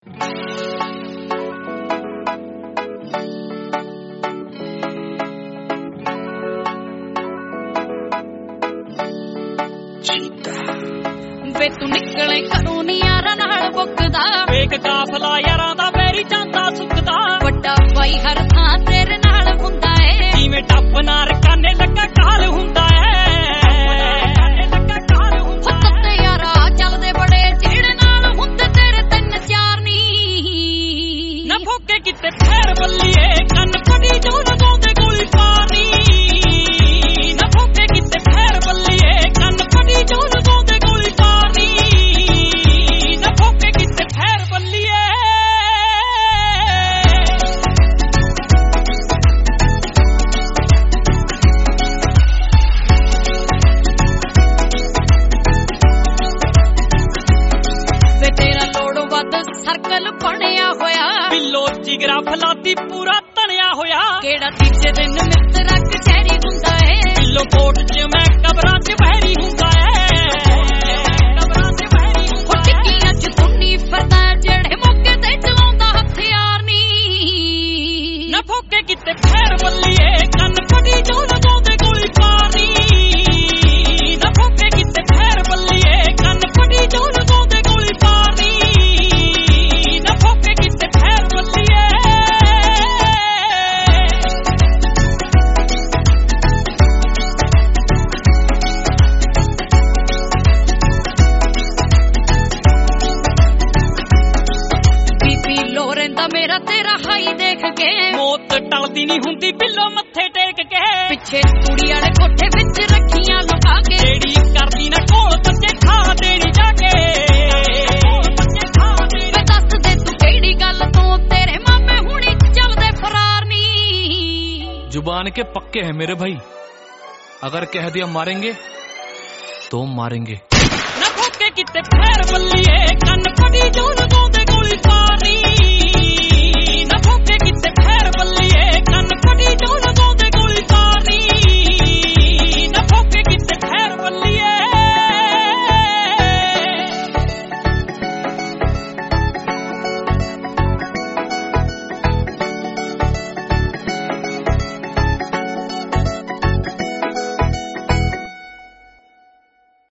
ਵੇ ਤੂੰ ਨਿਕਲੇ ਘਰੋਂ ਨੀ ਯਾਰਾਂ ਨਾਲ ਬੁੱਕਦਾ, ਵੇਖ ਕਾਫਲਾ ਯਾਰਾਂ ਦਾ ਮੇਰੀ ਜਾਂਦਾ ਸੁੱਕਦਾ। ਵੱਡਾ ਬਾਈ ਹਰ ਥਾਂ ਤੇਰੇ ਨਾਲ ਹੁੰਦਾ ਏ, ਜਿਵੇਂ ਟੱਪ ਨਾਲ ਰਕਾਨੇ ਲੱਗਾ ਕਾਲ ਹੁੰਦਾ ਤੇ ਯਾਰਾ ਚੱਲਦੇ ਬੜੇ ਜਿਹੜੇ ਨਾਲ ਹੁੰਦੇ ਤੇਰੇ ਤਿੰਨ ਚਾਰ ਨੀ। ਨਾ ਫੋਕੇ ਕਿਤੇ ਫੇਰ ਬੱਲੀਏ ਕੰਨ ਫੜੀ ਜੋ ਲਗਾਉਂਦੇ ਗੋਲੀ ਪਾਣੀ। ਨਾ ਫੋਕੇ ਕਿਤੇ ਫੇਰ ਬੱਲੀਏ ਕੰਨ ਫੜੀ ਜੋ ਲਗਾਉਂਦੇ ਗੋਲੀ ਪਾਣੀ। ਨਾ ਫੋਕੇ ਕਿਤੇ ਫੇਰ ਬੱਲੀਏ। ਵੇ ਤੇਰਾ ਲੋੜੋਂ ਵੱਧ ਸਰਕਲ ਬਣਿਆ ਹੋਇਆ, ਬਿੱਲੋ ਜਿਗਰਾ ਫਲਾਤੀ ਪੂਰਾ ਤਣਿਆ ਹੋਇਆ। ਕਿਹੜਾ ਤੀਜੇ ਦਿਨ ਮਿੱਤਰਾ ਕਚਹਿਰੀ ਹੁੰਦਾ ਏ, ਬਿੱਲੋ ਕੋਟ 'ਚ ਮੈਂ ਕਬਰਾਂ 'ਚ ਬਹਿਰੀ ਹੁੰਦਾ ਟਿੱਕੀਆਂ 'ਚ ਤੁੰਨੀ ਫਿਰਦਾ ਜਿਹੜੇ ਮੌਕੇ ਤੇ ਚਲਾਉਂਦਾ ਹਥਿਆਰ ਨੀ। ਨਾ ਫੋਕੇ ਕਿਤੇ ਫੇਰ ਬੱਲੀਏ ਕੰਨ ਫੜੀ ਜੋ ਲਗਾਉਂਦੇ ਗੋਲੀ ਪਾਣੀ। ਨਾ ਫੋਕੇ ਕਿਤੇ ਫੇਰ ਬੱਲੀਏ ਕੰਨ ਫੜੀ ਜੋ ਲਗਾਉਂਦੇ ਗੋਲੀ ਪਾਣੀ। ਨਾ ਫੋਕੇ ਕਿਤੇ ਫੇਰ ਬੱਲੀਏ। ਬੀਬੀ ਲੋ ਰਹਿੰਦਾ ਮੇਰਾ ਤੇਰਾ ਹਾਈ ਦੇਖ ਕੇ, ਮੌਤ ਟਲਦੀ ਨਹੀਂ ਹੁੰਦੀ ਬਿੱਲੋ ਮੱਥੇ ਟੇਕ ਕੇ। ਪਿੱਛੇ ਕੁੜੀ ਵਾਲੇ ਕੋਠੇ ਵਿੱਚ ਰੱਖੀਆਂ ਲੁਕਾ ਕੇ, ਜਿਹੜੀ ਕਰਦੀ ਨਾ ਕੋਲ ਬੱਚੇ ਖਾ ਦੇਣੀ ਜਾ ਕੇ। ਵੇ ਦੱਸ ਦੇ ਤੂੰ ਕਿਹੜੀ ਗੱਲ ਤੋਂ ਤੇਰੇ ਮਾਮੇ ਹੁਣੀ ਚੱਲਦੇ ਫਰਾਰ ਨੀ। जुबान के पक्के हैं मेरे भाई, अगर कह दिया मारेंगे तो मारेंगे। ਨਾ ਫੋਕੇ ਕਿਤੇ ਫੇਰ ਬੱਲੀਏ ਕੰਨ ਫੜੀ ਜੋ ਲਗਾਉਂਦੇ ਗੋਲੀ ਪਾਣੀ।